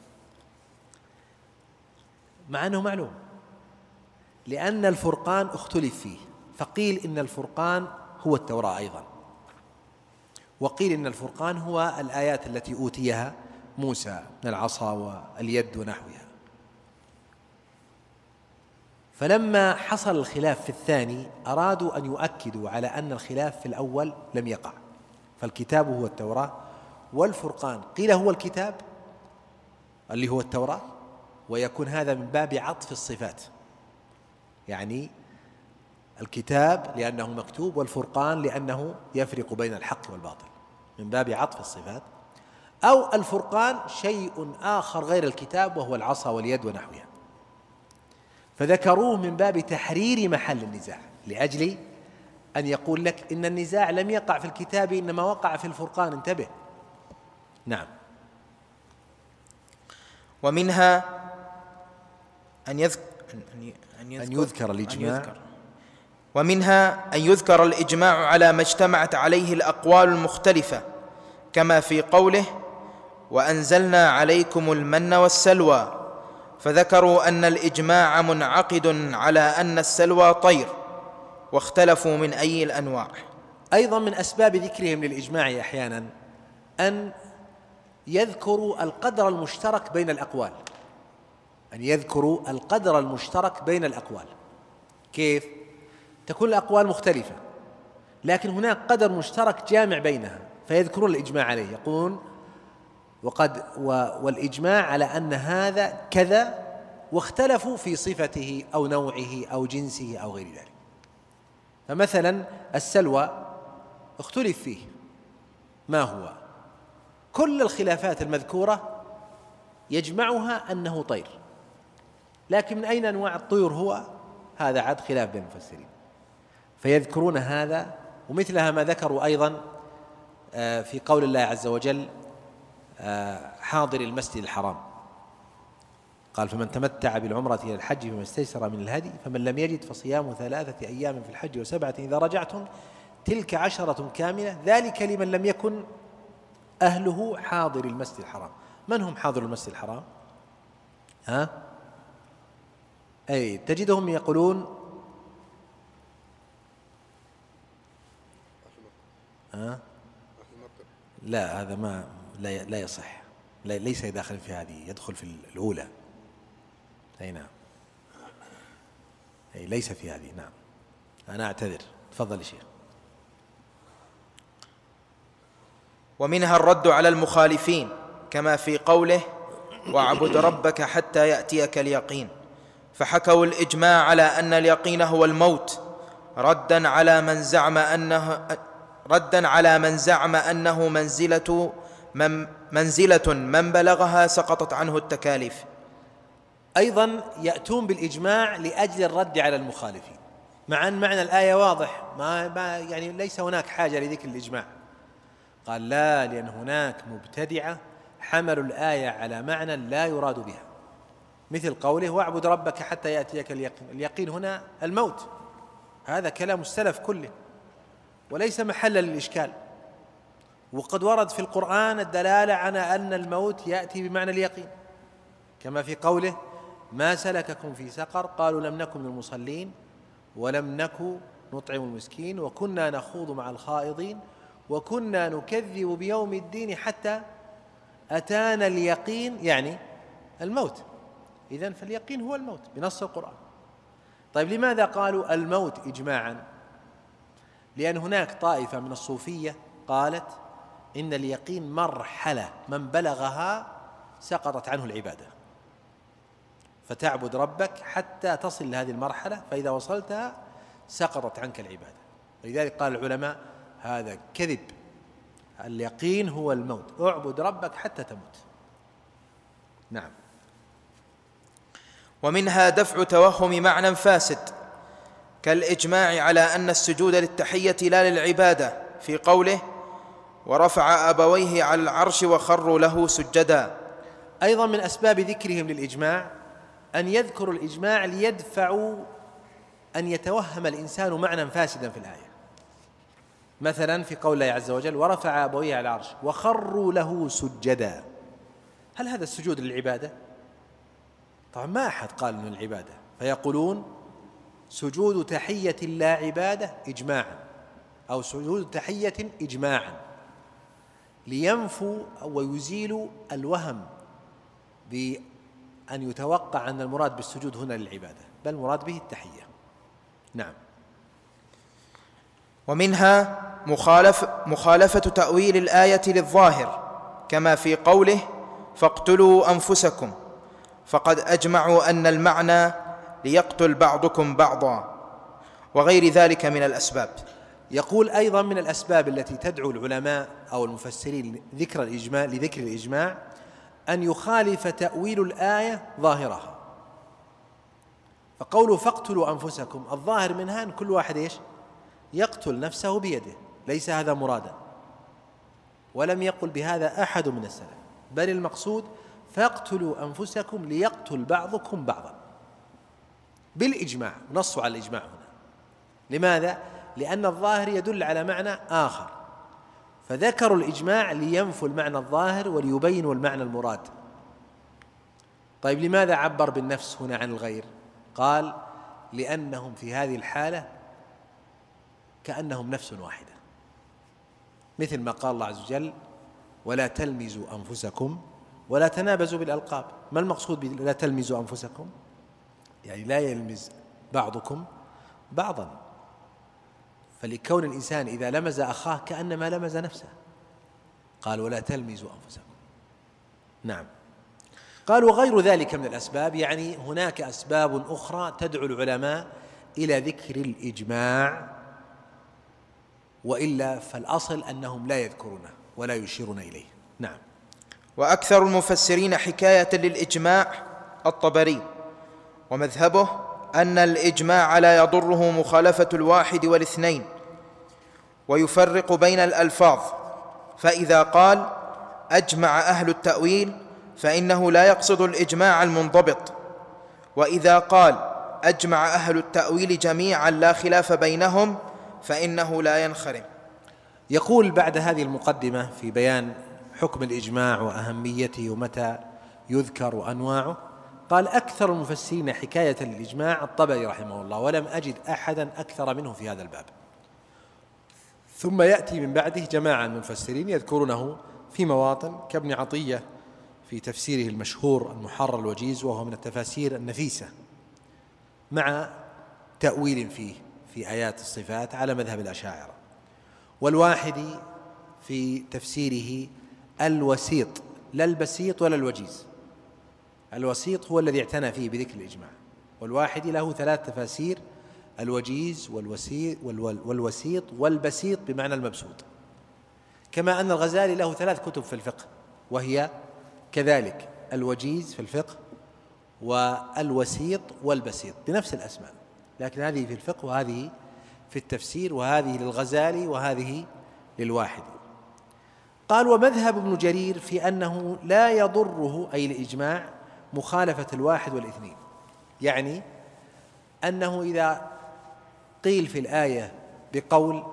مع أنه معلوم، لأن الفرقان اختلف فيه، فقيل إن الفرقان هو التوراة أيضا، وقيل إن الفرقان هو الآيات التي أوتيها موسى من العصا واليد ونحوها. فلما حصل الخلاف في الثاني أرادوا أن يؤكدوا على أن الخلاف في الأول لم يقع، فالكتاب هو التوراة، والفرقان قيل هو الكتاب اللي هو التوراة، ويكون هذا من باب عطف الصفات، يعني الكتاب لأنه مكتوب والفرقان لأنه يفرق بين الحق والباطل، من باب عطف الصفات. أو الفرقان شيء آخر غير الكتاب وهو العصا واليد ونحوها، فذكروه من باب تحرير محل النزاع، لأجل أن يقول لك إن النزاع لم يقع في الكتاب إنما وقع في الفرقان، انتبه. نعم. ومنها أن يذكر أن يذكر الإجماع، ومنها أن يذكر الإجماع على ما اجتمعت عليه الأقوال المختلفة كما في قوله وأنزلنا عليكم المن والسلوى، فذكروا أن الإجماع منعقد على أن السلوى طير، واختلفوا من أي الأنواع. أيضا من أسباب ذكرهم للإجماع أحيانا أن يذكروا القدر المشترك بين الأقوال، أن يذكروا القدر المشترك بين الأقوال. كيف؟ تكون الأقوال مختلفة لكن هناك قدر مشترك جامع بينها، فيذكرون الإجماع عليه، يقولون وقد والإجماع على أن هذا كذا واختلفوا في صفته أو نوعه أو جنسه أو غير ذلك. فمثلا السلوى اختلف فيه ما هو، كل الخلافات المذكورة يجمعها أنه طير، لكن من أين أنواع الطيور هو، هذا عاد خلاف بين المفسرين، فيذكرون هذا. ومثلها ما ذكروا أيضا في قول الله عز وجل حاضر المسجد الحرام، قال فمن تمتع بالعمرة إلى الحج فما استيسر من الهدي فمن لم يجد فصيام ثلاثة أيام في الحج وسبعة إذا رجعتم تلك عشرة كاملة ذلك لمن لم يكن أهله حاضر المسجد الحرام. من هم حاضر المسجد الحرام؟ ها؟ أي تجدهم يقولون ها؟ لا هذا ما لا لا يصح، لا ليس داخل في هذه، يدخل في الأولى. أي نعم، أي ليس في هذه. نعم أنا أعتذر، تفضل يا شيخ. ومنها الرد على المخالفين كما في قوله واعبد ربك حتى يأتيك اليقين، فحكوا الإجماع على أن اليقين هو الموت ردا على من زعم أنه ردا على من زعم أنه منزلة من منزلة من بلغها سقطت عنه التكاليف. أيضا يأتون بالإجماع لأجل الرد على المخالفين، مع أن معنى الآية واضح، ما يعني ليس هناك حاجة لذكر الإجماع. قال لا، لأن هناك مبتدعة حملوا الآية على معنى لا يراد بها، مثل قوله واعبد ربك حتى يأتيك اليقين. اليقين هنا الموت، هذا كلام السلف كله وليس محلا للإشكال. وقد ورد في القرآن الدلالة على أن الموت يأتي بمعنى اليقين، كما في قوله ما سلككم في سقر قالوا لم نكن من المصلين ولم نكن نطعم المسكين وكنا نخوض مع الخائضين وكنا نكذب بيوم الدين حتى أتانا اليقين، يعني الموت. إذن فاليقين هو الموت بنص القرآن. طيب لماذا قالوا الموت إجماعا؟ لأن هناك طائفة من الصوفية قالت إن اليقين مرحلة من بلغها سقطت عنه العبادة، فتعبد ربك حتى تصل لهذه المرحلة، فإذا وصلتها سقطت عنك العبادة. ولذلك قال العلماء هذا كذب، اليقين هو الموت، اعبد ربك حتى تموت. نعم. ومنها دفع توهم معنى فاسد كالإجماع على أن السجود للتحية لا للعبادة في قوله ورفع أبويه على العرش وخروا له سجدا. أيضا من أسباب ذكرهم للإجماع أن يذكروا الإجماع ليدفعوا أن يتوهم الإنسان معنى فاسدا في الآية. مثلا في قول الله عز وجل ورفع أبويه على العرش وخروا له سجدا، هل هذا السجود للعبادة؟ طبعا ما أحد قال من العبادة، فيقولون سجود تحية لا عبادة إجماعا، أو سجود تحية إجماعا، لينفوا ويزيلوا الوهم بأن يتوقع أن المراد بالسجود هنا للعبادة، بل المراد به التحية. نعم. ومنها مخالف مخالفة تأويل الآية للظاهر كما في قوله فاقتلوا أنفسكم، فقد أجمعوا أن المعنى ليقتل بعضكم بعضا وغير ذلك من الأسباب. يقول أيضا من الأسباب التي تدعو العلماء أو المفسرين ذكر الإجماع لذكر الإجماع أن يخالف تأويل الآية ظاهرها. فقوله فاقتلوا أنفسكم الظاهر منها أن كل واحد إيش؟ يقتل نفسه بيده، ليس هذا مرادا، ولم يقل بهذا أحد من السلف، بل المقصود فاقتلوا أنفسكم ليقتل بعضكم بعضا بالإجماع، نصوا على الإجماع هنا. لماذا؟ لأن الظاهر يدل على معنى آخر، فذكروا الإجماع لينفوا المعنى الظاهر وليبينوا المعنى المراد. طيب لماذا عبر بالنفس هنا عن الغير؟ قال لأنهم في هذه الحالة كأنهم نفس واحدة، مثل ما قال الله عز وجل ولا تلمزوا أنفسكم ولا تنابزوا بالألقاب. ما المقصود بلا تلمزوا أنفسكم؟ يعني لا يلمز بعضكم بعضا، فلكون الإنسان إذا لمز أخاه كأنما لمز نفسه، قال ولا تلمزوا أنفسكم. نعم. قال وغير ذلك من الأسباب، يعني هناك أسباب أخرى تدعو العلماء إلى ذكر الإجماع، وإلا فالأصل أنهم لا يذكرونه ولا يشيرون إليه. نعم. وأكثر المفسرين حكاية للإجماع الطبري، ومذهبه أن الإجماع لا يضره مخالفة الواحد والاثنين، ويفرق بين الألفاظ، فإذا قال أجمع أهل التأويل فإنه لا يقصد الإجماع المنضبط، وإذا قال أجمع أهل التأويل جميعا لا خلاف بينهم فإنه لا ينخرم. يقول بعد هذه المقدمة في بيان حكم الإجماع وأهميته ومتى يذكر وأنواعه، قال أكثر المفسرين حكاية للإجماع الطبري رحمه الله، ولم أجد أحدا أكثر منه في هذا الباب. ثم يأتي من بعده جماعة من المفسرين يذكرونه في مواطن، كابن عطية في تفسيره المشهور المحرر الوجيز، وهو من التفاسير النفيسة، مع تأويل فيه في آيات الصفات على مذهب الأشاعرة، والواحدي في تفسيره الوسيط، لا البسيط ولا الوجيز. الوسيط هو الذي اعتنى فيه بذكر الإجماع، والواحدي له ثلاث تفاسير: الوجيز والوسيط والوسيط والبسيط بمعنى المبسوط. كما أن الغزالي له ثلاث كتب في الفقه، وهي كذلك الوجيز في الفقه والوسيط والبسيط بنفس الأسماء، لكن هذه في الفقه وهذه في التفسير، وهذه للغزالي وهذه للواحدي. قال ومذهب ابن جرير في أنه لا يضره أي الإجماع مخالفة الواحد والاثنين، يعني أنه إذا قيل في الآية بقول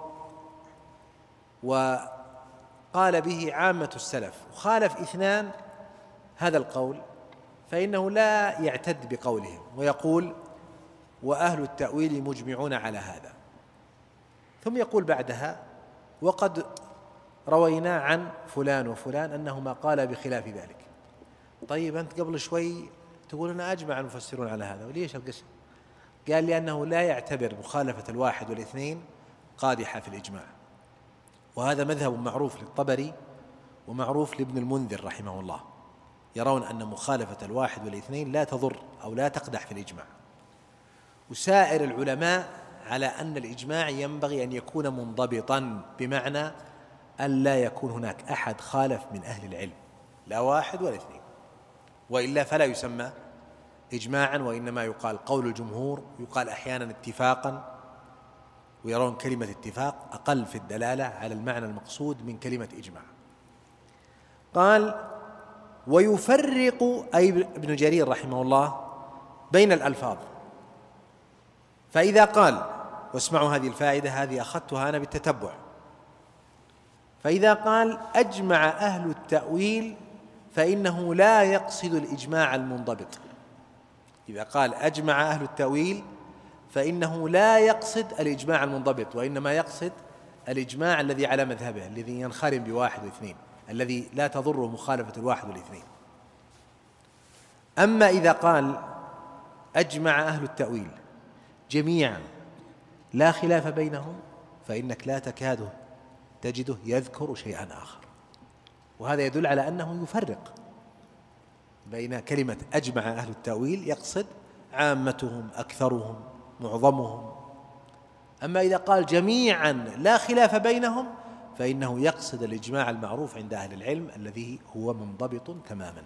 وقال به عامة السلف وخالف اثنان هذا القول، فإنه لا يعتد بقولهم ويقول وأهل التأويل مجمعون على هذا، ثم يقول بعدها وقد روينا عن فلان وفلان أنهما قال بخلاف ذلك. طيب أنت قبل شوي تقول أنا أجمع المفسرون على هذا، وليش القسم؟ قال لأنه لا يعتبر مخالفة الواحد والاثنين قادحة في الإجماع، وهذا مذهب معروف للطبري ومعروف لابن المنذر رحمه الله، يرون أن مخالفة الواحد والاثنين لا تضر أو لا تقدح في الإجماع. وسائر العلماء على أن الإجماع ينبغي أن يكون منضبطا، بمعنى أن لا يكون هناك أحد خالف من أهل العلم، لا واحد ولا اثنين، وإلا فلا يسمى إجماعا، وإنما يقال قول الجمهور، يقال أحيانا اتفاقا، ويرون كلمة اتفاق أقل في الدلالة على المعنى المقصود من كلمة إجماع. قال ويفرق أي ابن جرير رحمه الله بين الألفاظ، فإذا قال، واسمعوا هذه الفائدة هذه أخذتها أنا بالتتبع، فإذا قال أجمع أهل التأويل فإنه لا يقصد الإجماع المنضبط. إذا قال أجمع أهل التأويل فإنه لا يقصد الإجماع المنضبط، وإنما يقصد الإجماع الذي على مذهبه، الذي ينخرم بواحد واثنين، الذي لا تضره مخالفة الواحد والاثنين. أما إذا قال أجمع أهل التأويل جميعا لا خلاف بينهم، فإنك لا تكاد تجده يذكر شيئا آخر، وهذا يدل على أنه يفرق بين كلمة أجمع أهل التأويل، يقصد عامتهم أكثرهم معظمهم. أما إذا قال جميعا لا خلاف بينهم فإنه يقصد الإجماع المعروف عند أهل العلم الذي هو منضبط تماما.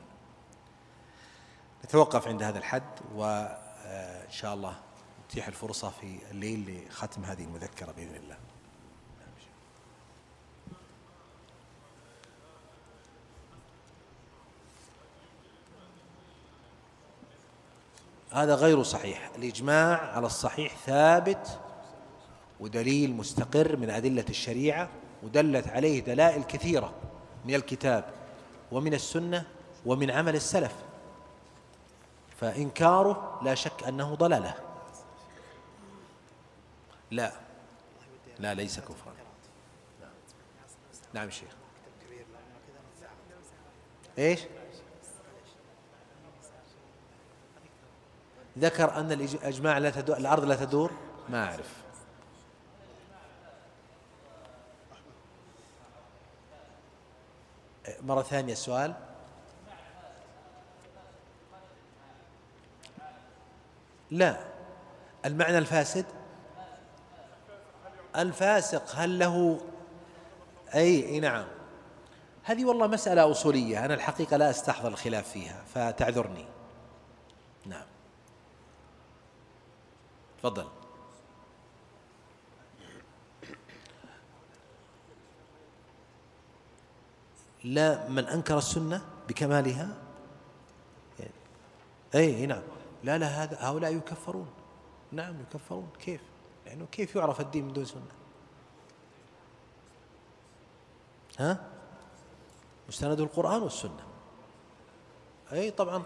نتوقف عند هذا الحد، وإن شاء الله نتيح الفرصة في الليل لختم هذه المذكرة بإذن الله. هذا غير صحيح. الإجماع على الصحيح ثابت ودليل مستقر من أدلة الشريعة، ودلت عليه دلائل كثيرة من الكتاب ومن السنة ومن عمل السلف، فإنكاره لا شك أنه ضلالة. لا لا ليس كفرا. نعم شيخ. إيش؟ ذكر أن الإجماع لا تدور، الأرض لا تدور، ما أعرف. مرة ثانية السؤال. لا، المعنى الفاسد الفاسق هل له أي نعم، هذه والله مسألة أصولية أنا الحقيقة لا أستحضر الخلاف فيها فتعذرني. نعم تفضل. لا، من أنكر السنة بكمالها أي نعم، لا لا هذا هؤلاء يكفرون. نعم يكفرون. كيف؟ لأنه يعني كيف يعرف الدين من دون سنة؟ ها؟ مستند القرآن والسنة. أي طبعا.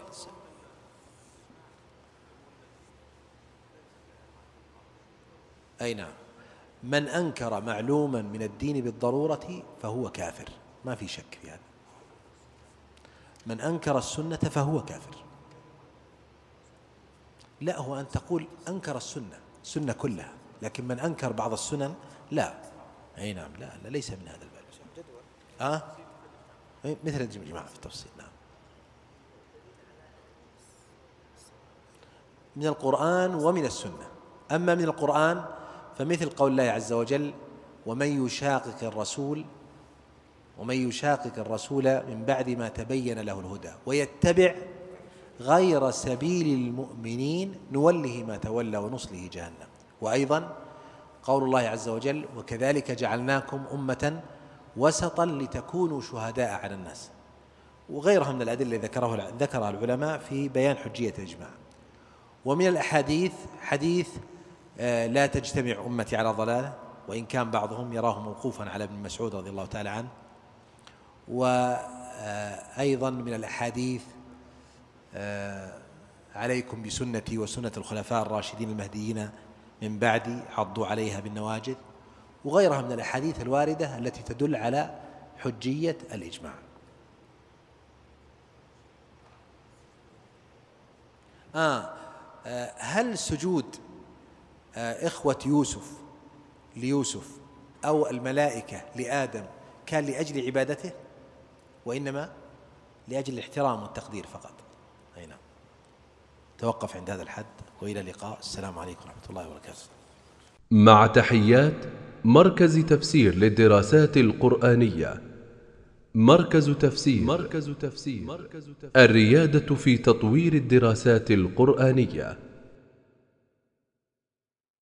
أي نعم، من أنكر معلوما من الدين بالضرورة فهو كافر، ما في شك في هذا. من أنكر السنة فهو كافر. لا، هو أن تقول أنكر السنة السنة كلها، لكن من أنكر بعض السنن لا. أي نعم، لا, لا ليس من هذا الباب. آه؟ مثل الجماعة في التفصيل. نعم، من القرآن ومن السنة. أما من القرآن فمثل قول الله عز وجل: ومن يشاقق الرسول ومن يشاقق الرسول من بعد ما تبين له الهدى ويتبع غير سبيل المؤمنين نوله ما تولى ونصله جهنم. وأيضا قول الله عز وجل: وكذلك جعلناكم أمة وسطا لتكونوا شهداء على الناس، وغيرها من الأدلة ذكرها ذكرها العلماء في بيان حجية الإجماع. ومن الأحاديث حديث لا تجتمع أمتي على ضلالة، وإن كان بعضهم يراه موقوفا على ابن مسعود رضي الله تعالى عنه. وأيضا من الأحاديث عليكم بسنتي وسنة الخلفاء الراشدين المهديين من بعدي عضوا عليها بالنواجذ، وغيرها من الأحاديث الواردة التي تدل على حجية الإجماع. آه هل سجود إخوة يوسف ليوسف أو الملائكة لآدم كان لأجل عبادته، وإنما لأجل الاحترام والتقدير فقط؟ أي نعم. توقف عند هذا الحد، وإلى اللقاء. السلام عليكم ورحمة الله وبركاته. مع تحيات مركز تفسير للدراسات القرآنية. مركز تفسير. مركز تفسير. الريادة في تطوير الدراسات القرآنية.